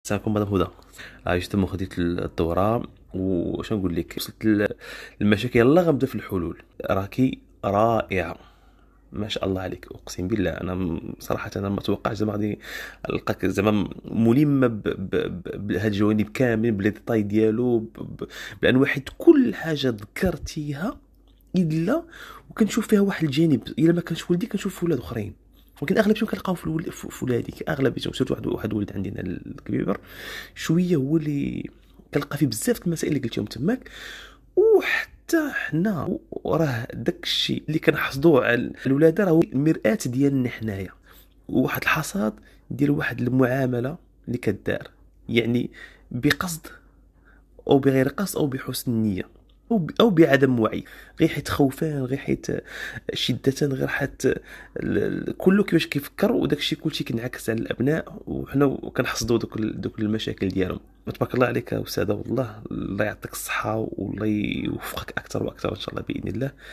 مساكم مدام هدى. جيت خديت الدورة وش نقول لك، وصلت المشاكل. يلا غنبدا في الحلول. راكي رائعة، ما شاء الله عليك، اقسم بالله. انا صراحة انا ما توقعش زعما غادي نلقاك زعما ملمة بهاد الجوانب كامل، بلي ديتاي ديالو، بان واحد كل حاجة ذكرتيها الا وكنشوف فيها واحد الجانب. الا ما كانش ولدي كنشوف في ولاد اخرين، ولكن اغلبيتهم كنلقاو في ولادي. اغلبيتهم سيرتو واحد ولد عندنا الكبير شويه هو اللي كنلقى فيه بزاف المسائل اللي قلتيهم تماك. وحتى حنا وراه داكشي اللي كنحصدوه على الولاده راه هو المرآة ديالنا حنايا، وواحد الحصاد ديال واحد المعامله اللي كدار، يعني بقصد او بغير قصد او بحسن نيه او بعدم وعي، غير حيت خوفان، غير حيت شده، غير حيت كله كيفاش كيفكر، وداك الشيء كلشي كينعكس على الابناء، وحنا كنحصدوا دوك المشاكل ديالهم. تبارك الله عليك يا استاذه، والله الله يعطيك الصحه والله يوفقك اكثر واكثر ان شاء الله باذن الله.